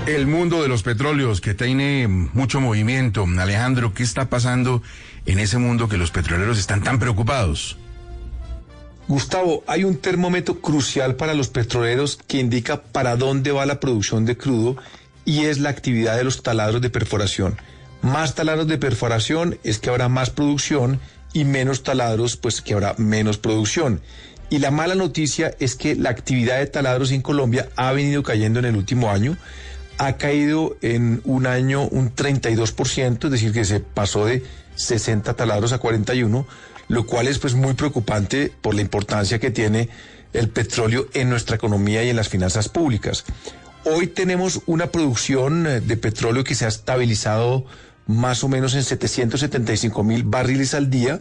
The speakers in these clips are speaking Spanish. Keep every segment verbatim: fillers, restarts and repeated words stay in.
El mundo de los petróleos que tiene mucho movimiento. Alejandro, ¿qué está pasando en ese mundo que los petroleros están tan preocupados? Gustavo, hay un termómetro crucial para los petroleros que indica para dónde va la producción de crudo y es la actividad de los taladros de perforación. Más taladros de perforación es que habrá más producción y menos taladros pues que habrá menos producción. Y la mala noticia es que la actividad de taladros en Colombia ha venido cayendo en el último año. Ha caído en un año un treinta y dos por ciento, es decir, que se pasó de sesenta taladros a cuarenta y uno, lo cual es pues muy preocupante por la importancia que tiene el petróleo en nuestra economía y en las finanzas públicas. Hoy tenemos una producción de petróleo que se ha estabilizado más o menos en setecientos setenta y cinco mil barriles al día,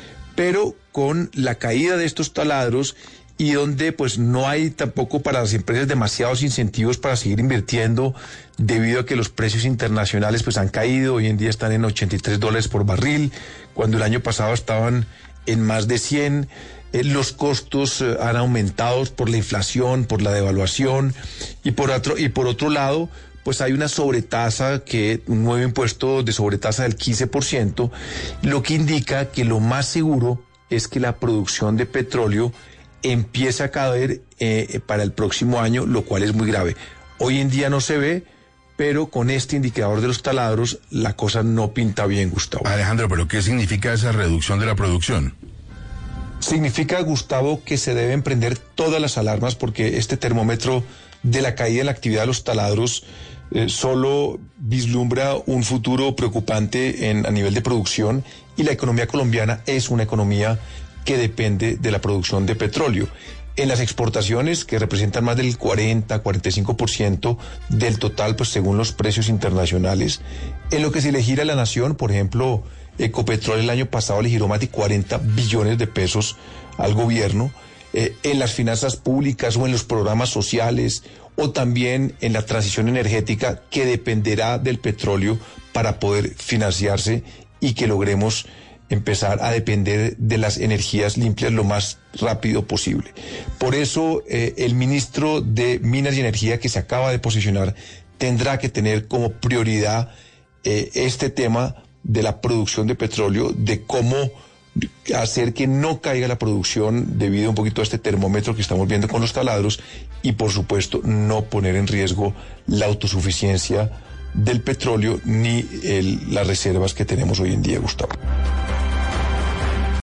pero con la caída de estos taladros y donde pues no hay tampoco para las empresas demasiados incentivos para seguir invirtiendo debido a que los precios internacionales pues han caído. Hoy en día están en ochenta y tres dólares por barril, cuando el año pasado estaban en más de cien. Eh, los costos eh, han aumentado por la inflación, por la devaluación y por otro, y por otro lado pues hay una sobretasa, que un nuevo impuesto de sobretasa del quince por ciento, lo que indica que lo más seguro es que la producción de petróleo empieza a caer eh, para el próximo año, lo cual es muy grave. Hoy en día no se ve, pero con este indicador de los taladros la cosa no pinta bien, Gustavo. Alejandro, ¿pero qué significa esa reducción de la producción? Significa, Gustavo, que se deben prender todas las alarmas porque este termómetro de la caída de la actividad de los taladros eh, solo vislumbra un futuro preocupante en, a nivel de producción, y la economía colombiana es una economía que depende de la producción de petróleo. En las exportaciones, que representan más del cuarenta, cuarenta y cinco por ciento del total, pues según los precios internacionales, en lo que se le gira a la nación, por ejemplo, Ecopetrol el año pasado le giró más de cuarenta billones de pesos al gobierno, eh, en las finanzas públicas o en los programas sociales, o también en la transición energética, que dependerá del petróleo para poder financiarse y que logremos empezar a depender de las energías limpias lo más rápido posible. Por eso, eh, el ministro de Minas y Energía, que se acaba de posicionar, tendrá que tener como prioridad eh, este tema de la producción de petróleo, de cómo hacer que no caiga la producción debido un poquito a este termómetro que estamos viendo con los taladros, y por supuesto no poner en riesgo la autosuficiencia del petróleo ni el, las reservas que tenemos hoy en día, Gustavo.